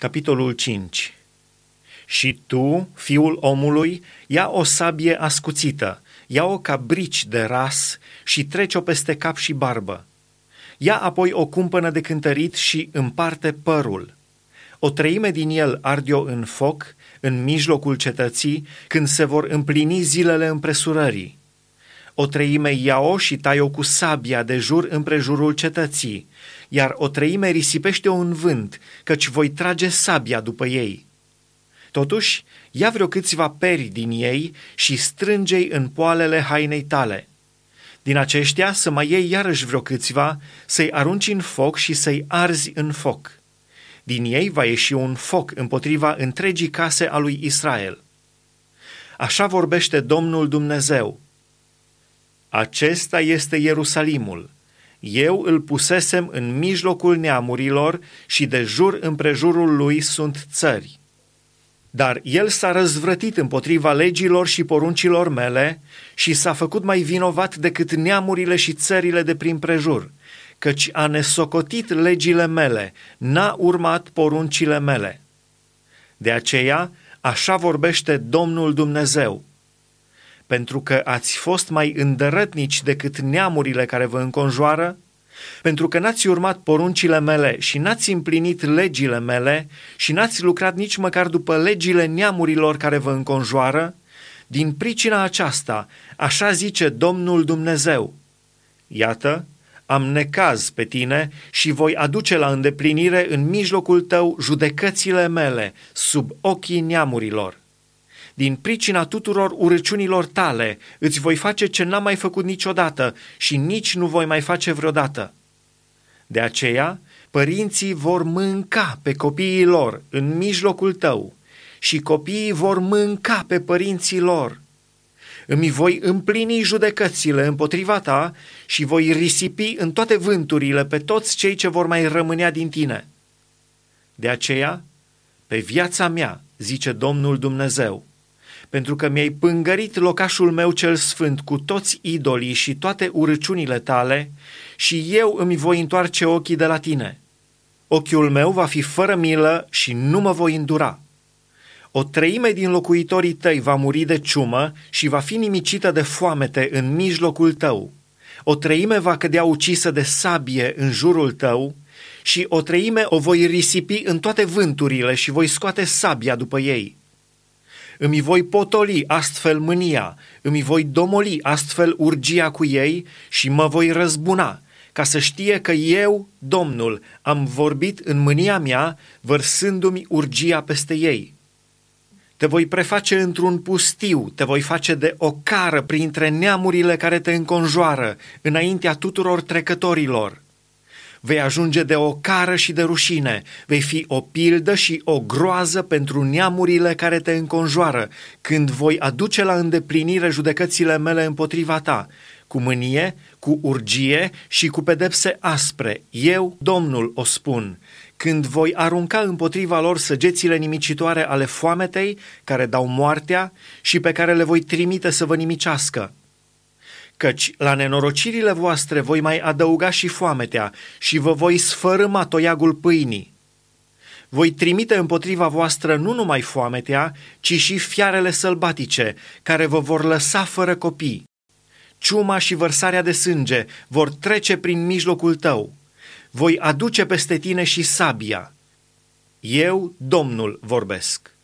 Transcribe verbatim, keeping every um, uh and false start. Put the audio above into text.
Capitolul cinci. Și tu, fiul omului, ia o sabie ascuțită, ia-o ca brici de ras și treci-o peste cap și barbă. Ia apoi o cumpănă de cântărit și împarte părul. O treime din el arde-o în foc, în mijlocul cetății, când se vor împlini zilele împresurării. O treime ia-o și tai-o cu sabia de jur împrejurul cetății, iar o treime risipește-o în vânt, căci voi trage sabia după ei. Totuși, ia vreo câțiva peri din ei și strânge-i în poalele hainei tale. Din aceștia să mai iei iarăși vreo câțiva, să-i arunci în foc și să-i arzi în foc. Din ei va ieși un foc împotriva întregii case a lui Israel. Așa vorbește Domnul Dumnezeu. Acesta este Ierusalimul. Eu îl pusesem în mijlocul neamurilor și de jur împrejurul lui sunt țări. Dar el s-a răzvrătit împotriva legilor și poruncilor mele și s-a făcut mai vinovat decât neamurile și țările de prin prejur, căci a nesocotit legile mele, n-a urmat poruncile mele. De aceea, așa vorbește Domnul Dumnezeu. Pentru că ați fost mai îndărătnici decât neamurile care vă înconjoară, pentru că n-ați urmat poruncile mele și n-ați împlinit legile mele și n-ați lucrat nici măcar după legile neamurilor care vă înconjoară, din pricina aceasta, așa zice Domnul Dumnezeu. Iată, am necaz pe tine și voi aduce la îndeplinire în mijlocul tău judecățile mele sub ochii neamurilor. Din pricina tuturor urăciunilor tale îți voi face ce n-am mai făcut niciodată și nici nu voi mai face vreodată. De aceea, părinții vor mânca pe copiii lor în mijlocul tău și copiii vor mânca pe părinții lor. Îmi voi împlini judecățile împotriva ta și voi risipi în toate vânturile pe toți cei ce vor mai rămânea din tine. De aceea, pe viața mea, zice Domnul Dumnezeu, pentru că mi-ai pângărit locașul meu cel sfânt cu toți idolii și toate urăciunile tale, și eu îmi voi întoarce ochii de la tine. Ochiul meu va fi fără milă și nu mă voi îndura. O treime din locuitorii tăi va muri de ciumă și va fi nimicită de foamete în mijlocul tău. O treime va cădea ucisă de sabie în jurul tău și o treime o voi risipi în toate vânturile și voi scoate sabia după ei. Îmi voi potoli astfel mânia, îmi voi domoli astfel urgia cu ei și mă voi răzbuna, ca să știe că eu, Domnul, am vorbit în mânia mea, vărsându-mi urgia peste ei. Te voi preface într-un pustiu, te voi face de ocară printre neamurile care te înconjoară, înaintea tuturor trecătorilor. Vei ajunge de ocară și de rușine, vei fi o pildă și o groază pentru neamurile care te înconjoară, când voi aduce la îndeplinire judecățile mele împotriva ta, cu mânie, cu urgie și cu pedepse aspre. Eu, Domnul, o spun, când voi arunca împotriva lor săgețile nimicitoare ale foametei, care dau moartea și pe care le voi trimite să vă nimicească. Căci la nenorocirile voastre voi mai adăuga și foametea și vă voi sfărâma toiagul pâinii. Voi trimite împotriva voastră nu numai foametea, ci și fiarele sălbatice, care vă vor lăsa fără copii. Ciuma și vărsarea de sânge vor trece prin mijlocul tău. Voi aduce peste tine și sabia. Eu, Domnul, vorbesc.